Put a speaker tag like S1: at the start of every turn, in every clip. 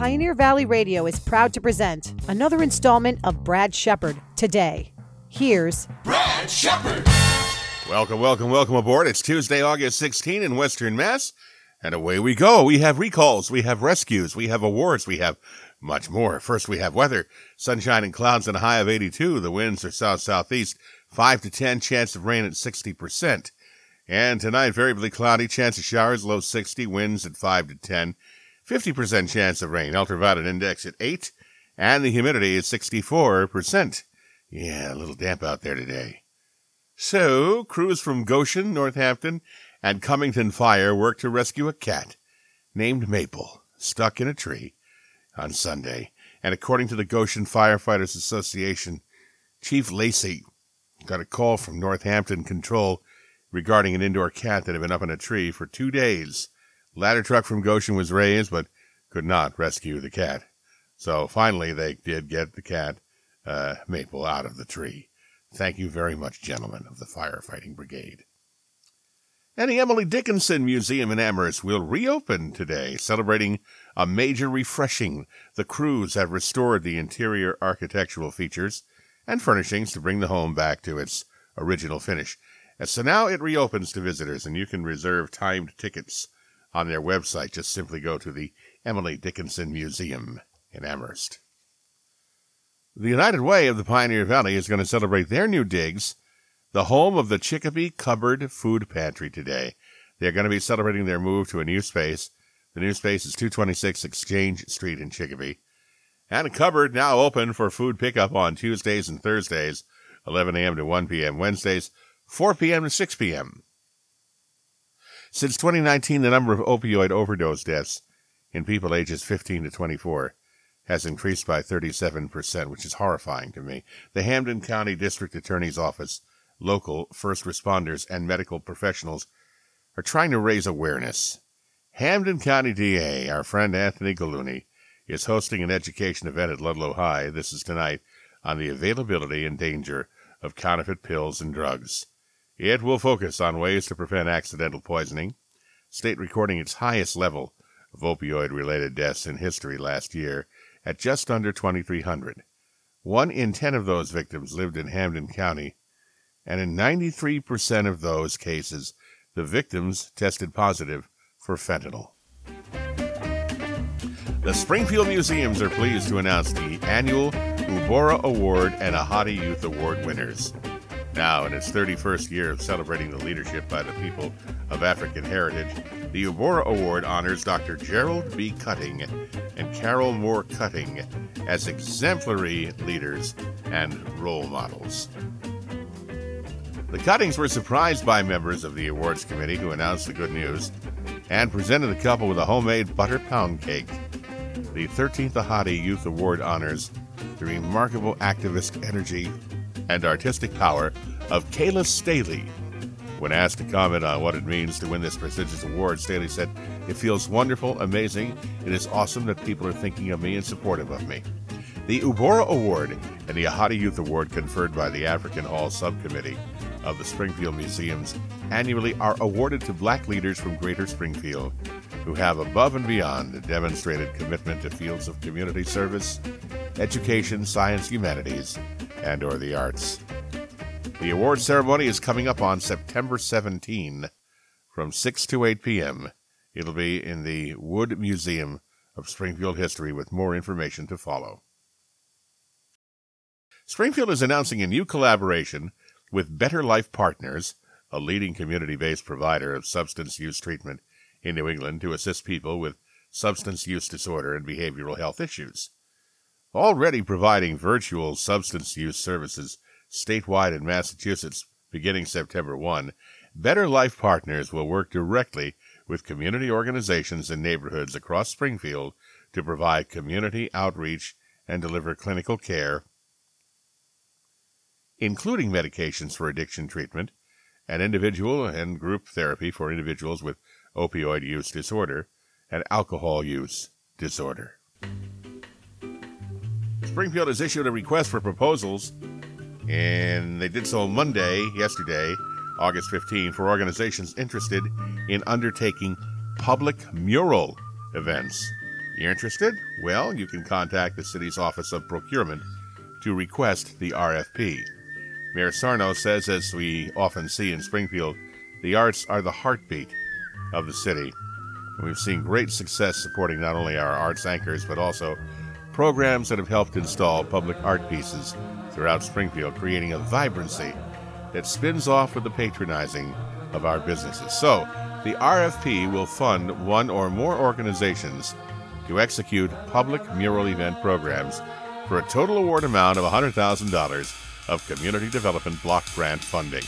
S1: Pioneer Valley Radio is proud to present another installment of Brad Shepard Today. Here's
S2: Brad Shepard.
S3: Welcome aboard. It's Tuesday, August 16 in Western Mass, and away we go. We have recalls, we have rescues, we have awards, we have much more. First, we have weather. Sunshine and clouds and a high of 82. The winds are south-southeast, 5 to 10, chance of rain at 60%. And tonight, variably cloudy, chance of showers, low 60, winds at 5 to 10, 50% chance of rain, ultraviolet index at 8, and the humidity is 64%. Yeah, a little damp out there today. So, crews from Goshen, Northampton, and Cummington Fire worked to rescue a cat named Maple, stuck in a tree on Sunday. And according to the Goshen Firefighters Association, Chief Lacey got a call from Northampton Control regarding an indoor cat that had been up in a tree for 2 days. Ladder truck from Goshen was raised, but could not rescue the cat. So finally they did get the cat, Maple, out of the tree. Thank you very much, gentlemen of the Firefighting Brigade. And the Emily Dickinson Museum in Amherst will reopen today, celebrating a major refreshing. The crews have restored the interior architectural features and furnishings to bring the home back to its original finish. And so now it reopens to visitors, and you can reserve timed tickets on their website. Just simply go to the Emily Dickinson Museum in Amherst. The United Way of the Pioneer Valley is going to celebrate their new digs, the home of the Chicopee Cupboard Food Pantry, today. They're going to be celebrating their move to a new space. The new space is 226 Exchange Street in Chicopee. And a cupboard now open for food pickup on Tuesdays and Thursdays, 11 a.m. to 1 p.m., Wednesdays, 4 p.m. to 6 p.m. Since 2019, the number of opioid overdose deaths in people ages 15 to 24 has increased by 37%, which is horrifying to me. The Hampden County District Attorney's Office, local first responders, and medical professionals are trying to raise awareness. Hampden County DA, our friend Anthony Gallooni, is hosting an education event at Ludlow High. This is tonight on the availability and danger of counterfeit pills and drugs. It will focus on ways to prevent accidental poisoning, state recording its highest level of opioid-related deaths in history last year at just under 2,300. 1 in 10 of those victims lived in Hampden County, and in 93% of those cases, the victims tested positive for fentanyl. The Springfield Museums are pleased to announce the annual Ubora Award and Ahadi Youth Award winners. Now, in its 31st year of celebrating the leadership by the people of African heritage, the Ubora Award honors Dr. Gerald B. Cutting and Carol Moore Cutting as exemplary leaders and role models. The Cuttings were surprised by members of the awards committee who announced the good news and presented the couple with a homemade butter pound cake. The 13th Ahadi Youth Award honors the remarkable activist energy and artistic power of Kayla Staley. When asked to comment on what it means to win this prestigious award, Staley said, "It feels wonderful, amazing. It is awesome that people are thinking of me and supportive of me." The Ubora Award and the Ahadi Youth Award, conferred by the African Hall Subcommittee of the Springfield Museums, annually are awarded to black leaders from Greater Springfield who have above and beyond demonstrated commitment to fields of community service, education, science, humanities, and or the arts. The award ceremony is coming up on September 17 from 6 to 8 p.m. It'll be in the Wood Museum of Springfield History, with more information to follow. Springfield is announcing a new collaboration with Better Life Partners, a leading community-based provider of substance use treatment in New England, to assist people with substance use disorder and behavioral health issues. Already providing virtual substance use services statewide in Massachusetts beginning September 1, Better Life Partners will work directly with community organizations and neighborhoods across Springfield to provide community outreach and deliver clinical care, including medications for addiction treatment and individual and group therapy for individuals with opioid use disorder and alcohol use disorder. Springfield has issued a request for proposals, and they did so yesterday, August 15, for organizations interested in undertaking public mural events You're interested? Well, you can contact the city's Office of Procurement to request the RFP. Mayor Sarno says, as we often see in Springfield, the arts are the heartbeat of the city. And we've seen great success supporting not only our arts anchors, but also programs that have helped install public art pieces throughout Springfield, creating a vibrancy that spins off with the patronizing of our businesses. So, the RFP will fund one or more organizations to execute public mural event programs for a total award amount of $100,000 of Community Development Block Grant funding.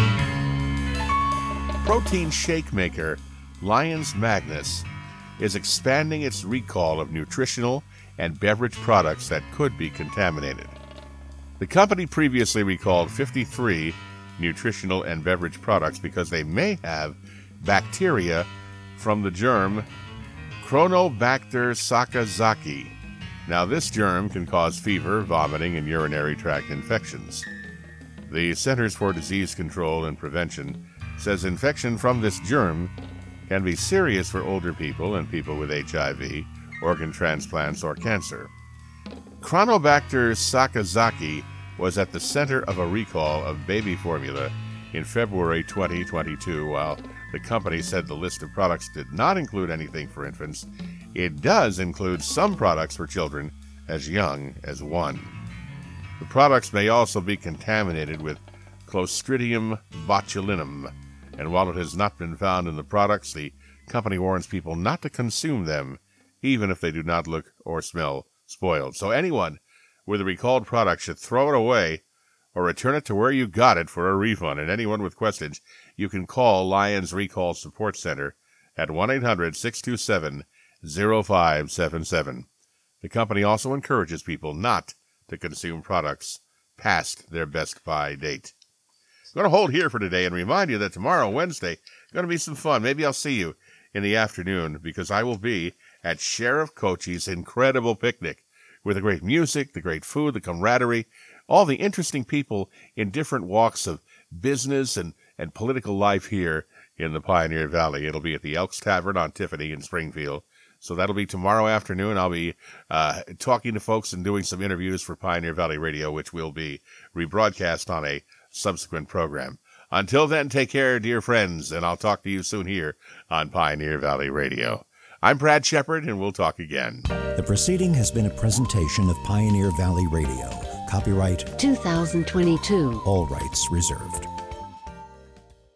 S3: Protein shake maker Lions Magnus is expanding its recall of nutritional and beverage products that could be contaminated. The company previously recalled 53 nutritional and beverage products because they may have bacteria from the germ Chronobacter sakazaki. Now, this germ can cause fever, vomiting, and urinary tract infections. The Centers for Disease Control and Prevention says infection from this germ can be serious for older people and people with HIV, organ transplants, or cancer. Chronobacter sakazaki was at the center of a recall of baby formula in February 2022. While the company said the list of products did not include anything for infants, it does include some products for children as young as 1. The products may also be contaminated with Clostridium botulinum, and while it has not been found in the products, the company warns people not to consume them, even if they do not look or smell spoiled. So anyone with a recalled product should throw it away or return it to where you got it for a refund. And anyone with questions, you can call Lions Recall Support Center at 1-800-627-0577. The company also encourages people not to consume products past their best buy date. I'm going to hold here for today and remind you that tomorrow, Wednesday, going to be some fun. Maybe I'll see you in the afternoon because I will be at Sheriff Cochie's incredible picnic with the great music, the great food, the camaraderie, all the interesting people in different walks of business and political life here in the Pioneer Valley. It'll be at the Elks Tavern on Tiffany in Springfield. So that'll be tomorrow afternoon. I'll be talking to folks and doing some interviews for Pioneer Valley Radio, which will be rebroadcast on a subsequent program. Until then, take care, dear friends, and I'll talk to you soon here on Pioneer Valley Radio. I'm Brad Shepard, and we'll talk again.
S2: The proceeding has been a presentation of Pioneer Valley Radio. Copyright
S4: 2022.
S2: All rights reserved.